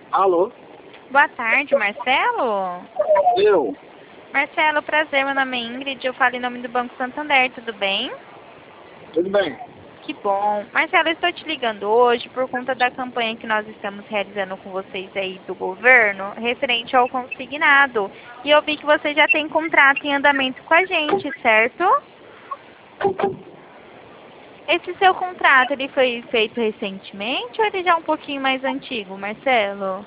Alô? Boa tarde, Marcelo. Eu? Marcelo, prazer, meu nome é Ingrid, eu falo em nome do Banco Santander, tudo bem? Tudo bem? Que bom. Marcelo, eu estou te ligando hoje por conta da campanha que nós estamos realizando com vocês aí do governo, referente ao consignado. E eu vi que você já tem contrato em andamento com a gente, certo? Esse seu contrato, ele foi feito recentemente ou ele já é um pouquinho mais antigo, Marcelo?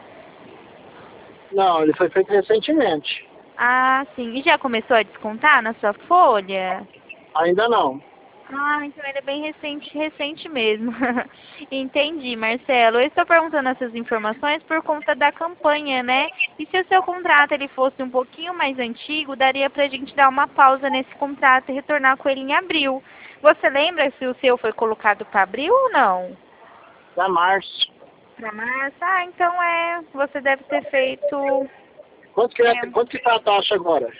Não, ele foi feito recentemente. Ah, sim. E já começou a descontar na sua folha? Ainda não. Ah, então ele é bem recente mesmo. Entendi, Marcelo. Eu estou perguntando essas informações por conta da campanha, né? E se o seu contrato ele fosse um pouquinho mais antigo, daria pra gente dar uma pausa nesse contrato e retornar com ele em abril. Você lembra se o seu foi colocado para abril ou não? Da março. Para março? Ah, então você deve ter feito. Quanto que tá a taxa agora?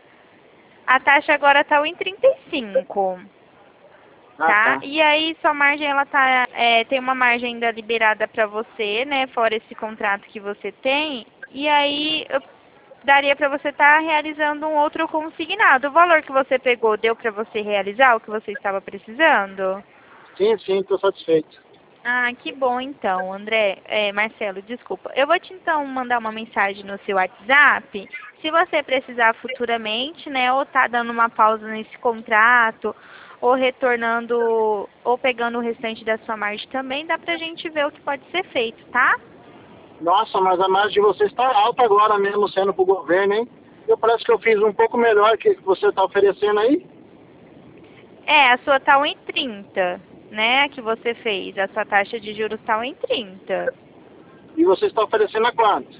A taxa agora está 1,35. Ah, Tá? tá. E aí sua margem ela tem uma margem ainda liberada para você, né? Fora esse contrato que você tem. E aí daria para você estar realizando um outro consignado. O valor que você pegou deu para você realizar o que você estava precisando? Sim, estou satisfeito. Ah, que bom então, André, Marcelo, desculpa. Eu vou te então mandar uma mensagem no seu WhatsApp. Se você precisar futuramente, né, ou tá dando uma pausa nesse contrato, ou retornando, ou pegando o restante da sua margem também, dá pra gente ver o que pode ser feito, tá? Nossa, mas a margem de vocês está alta agora mesmo sendo pro governo, hein? Eu parece que eu fiz um pouco melhor que você está oferecendo aí. A sua tá 1,30, né, que você fez. A sua taxa de juros tá 1,30. E você está oferecendo a quanto?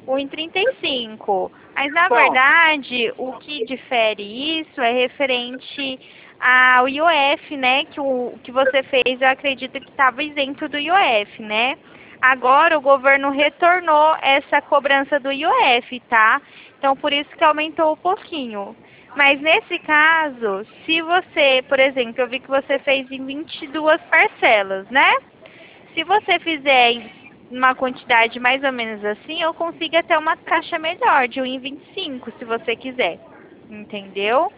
1,35. Mas, na Então, verdade, o que difere isso é referente ao IOF, né? Que você fez, eu acredito que estava isento do IOF, né? Agora o governo retornou essa cobrança do IOF, tá? Então, por isso que aumentou um pouquinho. Mas nesse caso, se você, por exemplo, eu vi que você fez em 22 parcelas, né? Se você fizer em uma quantidade mais ou menos assim, eu consigo até uma taxa melhor, de 1,25, se você quiser. Entendeu?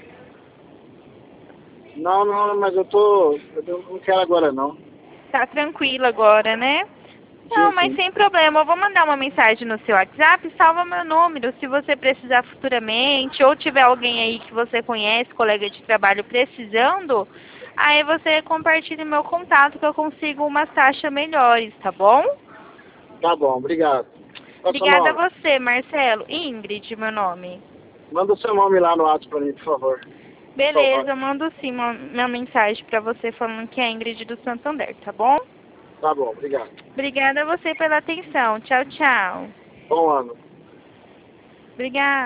não, mas eu não quero agora não. Tá tranquilo agora, né? Sim, Não, mas sim. sem problema. Eu vou mandar uma mensagem no seu WhatsApp, salva meu número. Se você precisar futuramente, ou tiver alguém aí que você conhece, colega de trabalho, precisando, aí você compartilha meu contato que eu consigo umas taxas melhores, tá bom? Tá bom, obrigado. Qual é o seu Obrigada a nome? você, Marcelo. Ingrid, meu nome. Manda o seu nome lá no WhatsApp para mim, por favor. Por favor. Beleza, eu mando sim uma mensagem pra você falando que é a Ingrid do Santander, tá bom? Tá bom, obrigado. Obrigada a você pela atenção. Tchau, tchau. Bom ano. Obrigada.